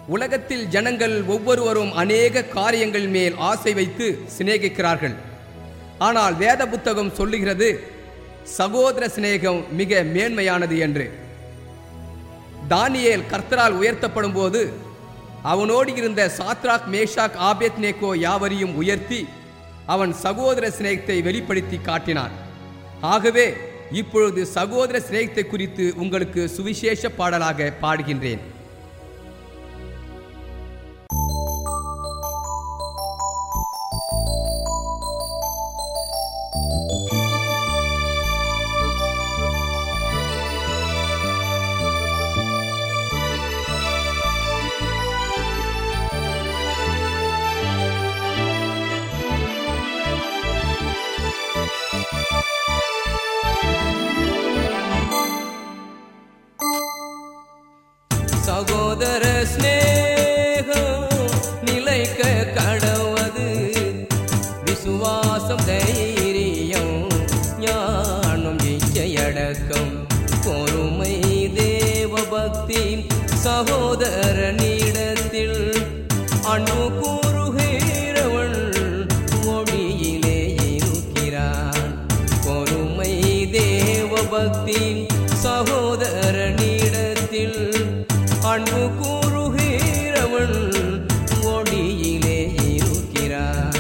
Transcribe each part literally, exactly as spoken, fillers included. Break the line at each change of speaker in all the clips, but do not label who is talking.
உலகத்தில் ஜனங்கள் ஒவ்வொருவரும் அநேக காரியங்கள் மேல் ஆசை வைத்து சிநேகிக்கிறார்கள். ஆனால் வேத புத்தகம் சொல்லுகிறது சகோதர சிநேகம் மிக மேன்மையானது என்று. தானியேல் கர்த்தரால் உயர்த்தப்படும் போது அவனோடு இருந்த சாத்ராக், மேஷாக், ஆபேத்நேகோ யாவரையும் உயர்த்தி அவன் சகோதர சிநேகத்தை வெளிப்படுத்தி காட்டினான். ஆகவே இப்பொழுது சகோதர சிநேகத்தை குறித்து உங்களுக்கு சுவிசேஷ பாடலாக பாடுகின்றேன்.
சகோதர ஸ்நேகம் நிலைக்க கடவது விசுவாசம், தைரியம், ஞானம், இச்சையடக்கம், பொறுமை, தேவ பக்தி, சகோதரனிடத்தில் அன்பு கூறுகிறவன் ஒளியிலே இருக்கிறான். பொறுமை, தேவ பக்தி, சகோதரனிடத்தில் அன்பு கூறுகிறவன் ஒளியிலே இருக்கிறான்.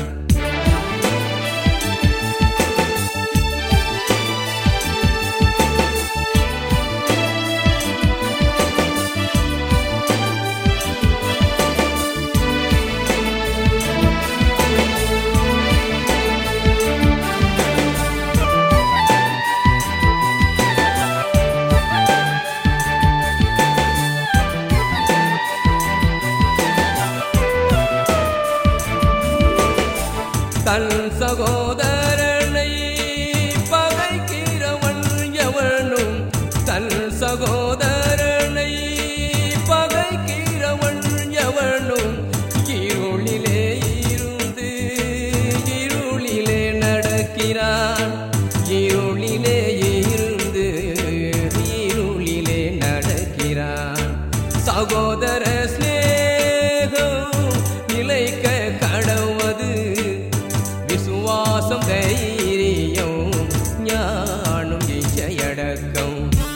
தன் சகோதரனை பகைக்கிறவன் எவனும், தன் சகோதரனை பகைக்கிறவன் எவனும் இருளிலே இருந்து இருளிலே நடக்கிறான். இருளிலே இருந்து இருளிலே நடக்கிறான். சகோதர ஸ்நேகம் நிலைக்க கடவது விசுவாசம், தைரியம், ஞானம், இச்சையடக்கம்.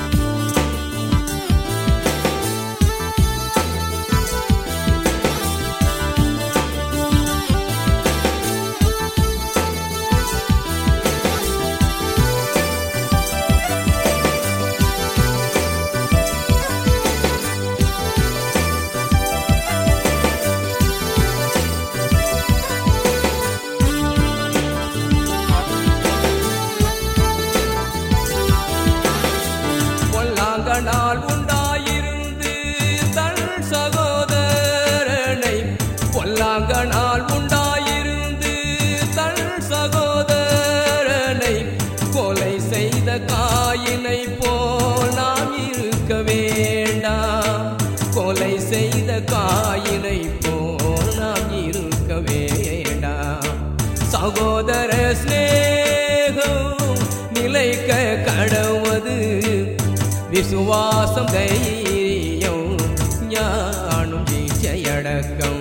பொல்லாங்கனால் உண்டாயிருந்து தன் சகோதரனை பொல்லாங்கனால் உண்டாயிருந்து தன் சகோதரனை கொலை செய்த காயினை போல் நாம் இருக்க வேண்டாம். கொலை செய்த காயினை போல் நாம் இருக்க வேண்டாம். சகோதர ஸ்நேகம் நிலைக்க கடவது விசுவாசம், தைரியம், ஞானம், இச்சையடக்கம்.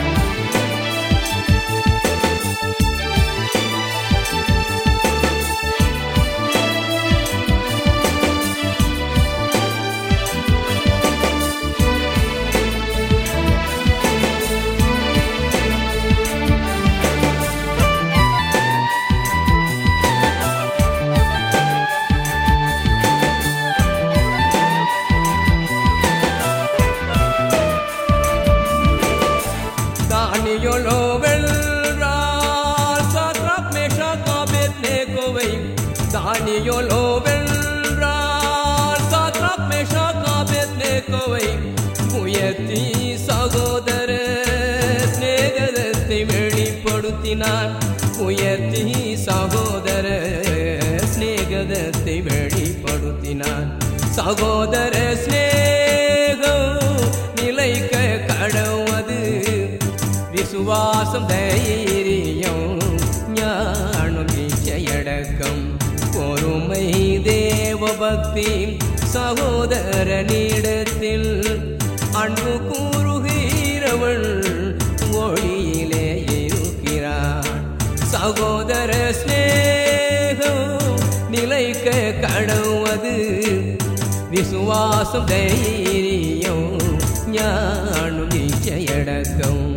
தானியேலோ வென்றார் சாத்ராக், மேஷாக், ஆபேத்நேகோவை. தானியேலோ வென்றார் சாத்ராக், மேஷாக், ஆபேத்நேகோவை. உயர்த்தி சகோதர சிநேகத்தை வெளிப்படுத்தினான். உயர்த்தி சகோதர சிநேகத்தை வெளிப்படுத்தினான். சகோதர சிநேகம் நிலைக்க கடவது விசுவாசம், தைரியம், ஞானம், இச்சையடக்கம், பொறுமை, தேவ பக்தி, சகோதரனிடத்தில் அன்பு கூறுகிறவன் கடவுவது விசுவாசம் தைரியம் ஞானம் நிச்சயடக்கம்